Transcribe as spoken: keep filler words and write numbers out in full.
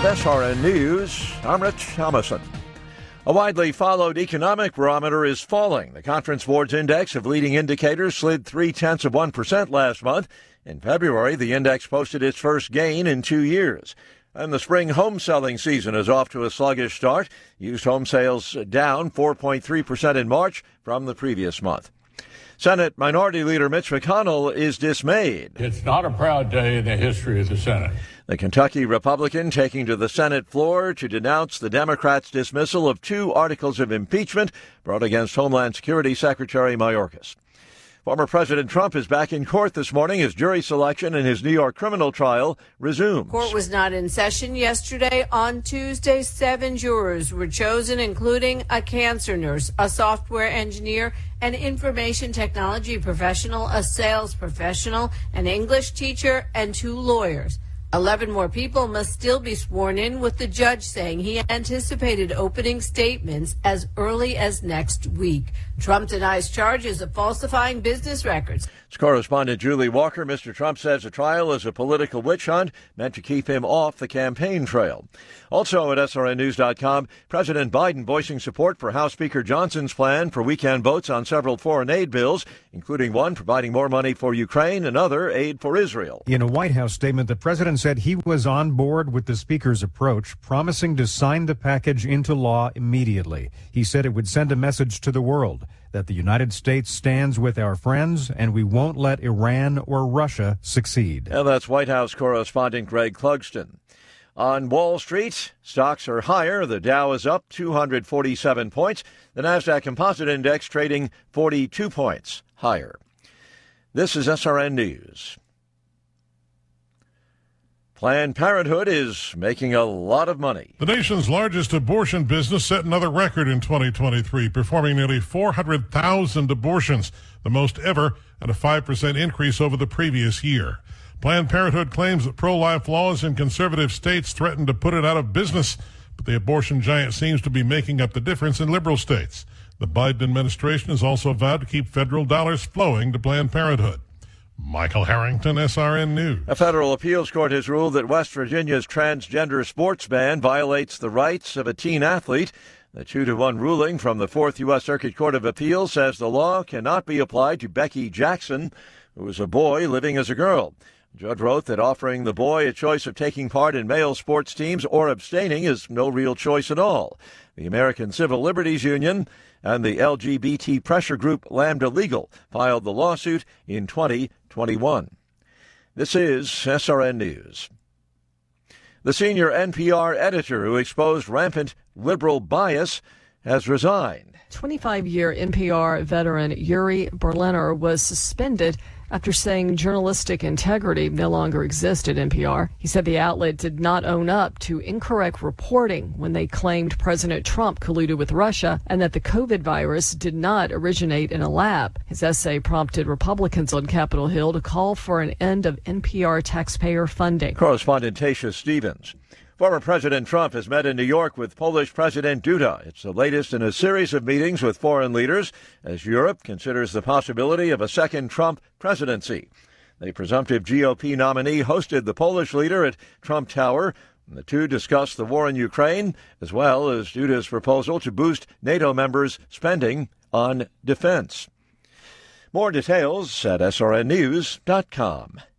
With S R N News, I'm Rich Thomason. A widely followed economic barometer is falling. The Conference Board's index of leading indicators slid three-tenths of one percent last month. In February, the index posted its first gain in two years. And the spring home selling season is off to a sluggish start. Used home sales down four point three percent in March from the previous month. Senate Minority Leader Mitch McConnell is dismayed. It's not a proud day in the history of the Senate. The Kentucky Republican taking to the Senate floor to denounce the Democrats' dismissal of two articles of impeachment brought against Homeland Security Secretary Mayorkas. Former President Trump is back in court this morning as jury selection in his New York criminal trial resumes. Court was not in session yesterday. On Tuesday, seven jurors were chosen, including a cancer nurse, a software engineer, an information technology professional, a sales professional, an English teacher, and two lawyers. Eleven more people must still be sworn in, with the judge saying he anticipated opening statements as early as next week. Trump denies charges of falsifying business records. It's correspondent Julie Walker. Mister Trump says the trial is a political witch hunt meant to keep him off the campaign trail. Also at S R N news dot com, President Biden voicing support for House Speaker Johnson's plan for weekend votes on several foreign aid bills, including one providing more money for Ukraine and other aid for Israel. In a White House statement, the president said he was on board with the speaker's approach, promising to sign the package into law immediately. He said it would send a message to the world that the United States stands with our friends and we won't let Iran or Russia succeed. And that's White House correspondent Greg Clugston. On Wall Street, stocks are higher. The Dow is up two hundred forty-seven points. The Nasdaq Composite Index trading forty-two points higher. This is S R N News. Planned Parenthood is making a lot of money. The nation's largest abortion business set another record in twenty twenty-three, performing nearly four hundred thousand abortions, the most ever, and a five percent increase over the previous year. Planned Parenthood claims that pro-life laws in conservative states threaten to put it out of business, but the abortion giant seems to be making up the difference in liberal states. The Biden administration has also vowed to keep federal dollars flowing to Planned Parenthood. Michael Harrington, S R N News. A federal appeals court has ruled that West Virginia's transgender sports ban violates the rights of a teen athlete. The two to one ruling from the Fourth U S Circuit Court of Appeals says the law cannot be applied to Becky Jackson, who is a boy living as a girl. The judge wrote that offering the boy a choice of taking part in male sports teams or abstaining is no real choice at all. The American Civil Liberties Union and the L G B T pressure group Lambda Legal filed the lawsuit in twenty twenty-one. This is S R N News. The senior N P R editor who exposed rampant liberal bias has resigned. twenty-five-year N P R veteran Yuri Berliner was suspended after saying journalistic integrity no longer existed at N P R. He said the outlet did not own up to incorrect reporting when they claimed President Trump colluded with Russia and that the COVID virus did not originate in a lab. His essay prompted Republicans on Capitol Hill to call for an end of N P R taxpayer funding. Correspondent Tasha Stevens. Former President Trump has met in New York with Polish President Duda. It's the latest in a series of meetings with foreign leaders as Europe considers the possibility of a second Trump presidency. The presumptive G O P nominee hosted the Polish leader at Trump Tower. The two discussed the war in Ukraine, as well as Duda's proposal to boost NATO members' spending on defense. More details at S R N news dot com.